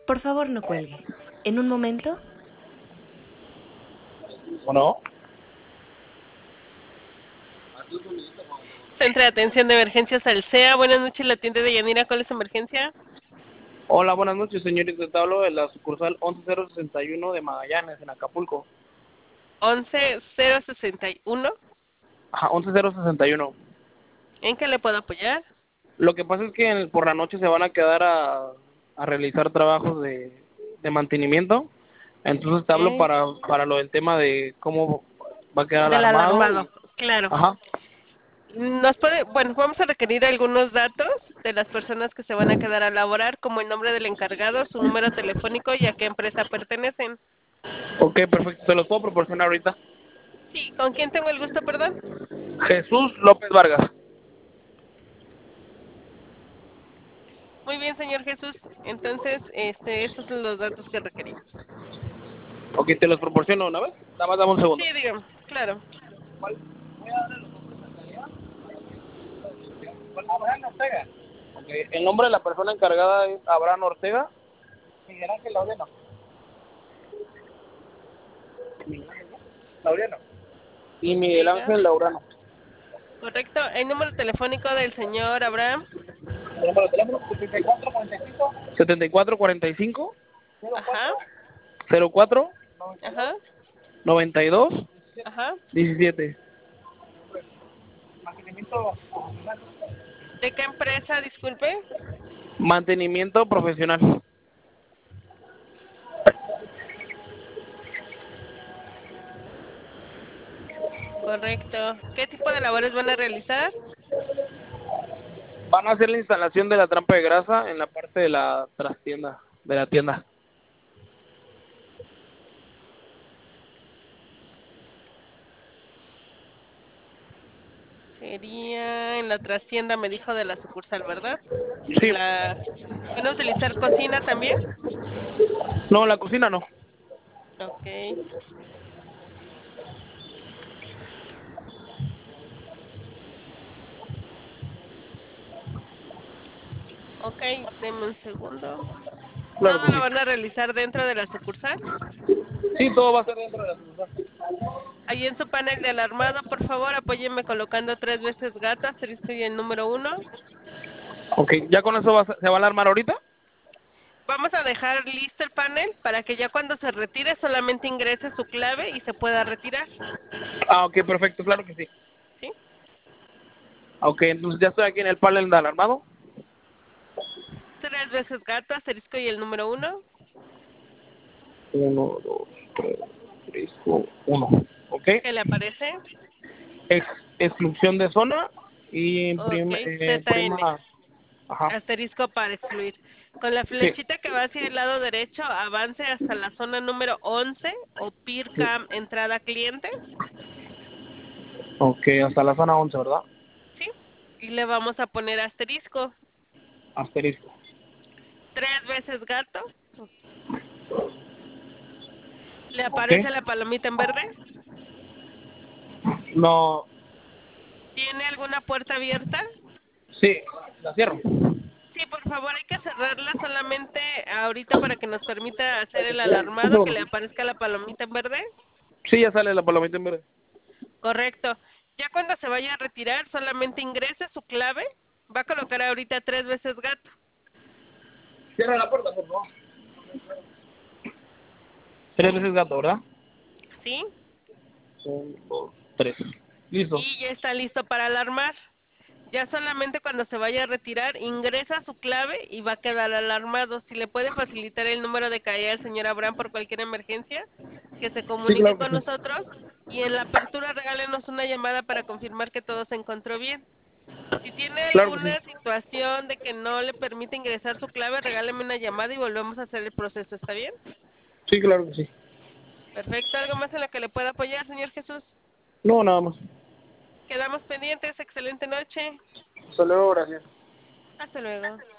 Por favor, no cuelgue. En un momento. Bueno, Centro de Atención de Emergencias Alsea. Buenas noches, la tienda de Yanira. ¿Cuál es su emergencia? hola, buenas noches, señorita. Te hablo de la sucursal 11061 de Magallanes, en Acapulco. 11061. Ajá, 11061. ¿En qué le puedo apoyar? Lo que pasa es que por la noche se van a quedar a realizar trabajos de mantenimiento. Entonces te hablo Ok. para lo del tema de cómo va a quedar Del alarmado. alarmado, claro. Ajá. Bueno, vamos a requerir algunos datos de las personas que se van a quedar a laborar, como el nombre del encargado, su número telefónico y a qué empresa pertenecen. Ok, perfecto. ¿Se los puedo proporcionar ahorita? Sí, ¿con quién tengo el gusto, perdón? Jesús López Vargas. Muy bien, señor Jesús. Entonces, estos son los datos que requerimos. Ok, te los proporciono una vez. Nada más dame un Sí, segundo. dígame, claro. Abraham Ortega. Ok, el nombre de la persona encargada es Abraham Ortega. Miguel Ángel Laureano. Laureano. Y Miguel Diga. Ángel Laureano. Correcto. El número telefónico del señor Abraham. El número de teléfono 7445. 7445. Ajá, 04 ajá, 92 ajá. 17. ¿De qué empresa, disculpe? Mantenimiento profesional. Correcto. ¿Qué tipo de labores van a realizar? Van a hacer la instalación de la trampa de grasa en la parte de la trastienda, de la tienda. Sería en la trastienda, me dijo, de la sucursal, ¿verdad? Sí. ¿Van a utilizar cocina también? No, la cocina no. Ok. Ok, denme un segundo. Claro ¿Todo que lo sí. van a realizar dentro de la sucursal? Sí, todo va a ser dentro de la sucursal. Ahí en su panel de alarmado, por favor, apóyenme colocando 3 veces gato, asterisco y el número 1. Ok, ¿ya con eso se va a alarmar ahorita? Vamos a dejar listo el panel para que ya cuando se retire solamente ingrese su clave y se pueda retirar. Ah, ok, perfecto, claro que sí. ¿Sí? Ok, entonces ya estoy aquí en el panel de alarmado. 3 veces gato, asterisco y el número 1. 1, 2, 3, 1. Ok. ¿Qué le aparece? Exclusión de zona y Ok, ZN. prima. Ajá. Asterisco para excluir. Con la Sí, flechita que va hacia el lado derecho, avance hasta la zona número 11 o sí. PIRCAM entrada clientes. Ok, hasta la zona 11, ¿verdad? ¿Sí? Y le vamos a poner asterisco. Asterisco. 3 veces gato. ¿Le Ok. aparece la palomita en verde? No, ¿Tiene alguna puerta abierta? sí, la cierro. Sí, por favor, hay que cerrarla solamente ahorita para que nos permita hacer el Un alarmado, que segundo. le aparezca la palomita en verde. Sí, ya sale la palomita en verde. Correcto. Ya cuando se vaya a retirar, solamente ingrese su clave. Va a colocar ahorita 3 veces gato. Cierra la puerta, por favor. 3 veces gato, ¿verdad? ¿Sí? 1, 2, 3. Listo. Y ya está listo para alarmar. Ya solamente cuando se vaya a retirar, ingresa su clave y va a quedar alarmado. Si le puede facilitar el número de caída al señor Abraham por cualquier emergencia, que se Sí, comunique claro que con sí. nosotros. Y en la apertura regálenos una llamada para confirmar que todo se encontró bien. Si tiene Claro que sí. alguna situación de que no le permite ingresar su clave, regáleme una llamada y volvemos a hacer el proceso. ¿Está bien? Sí, claro que sí. Perfecto. ¿Algo más en lo que le pueda apoyar, señor Jesús? No, nada más. Quedamos pendientes. Excelente noche. Hasta luego, gracias. Hasta luego.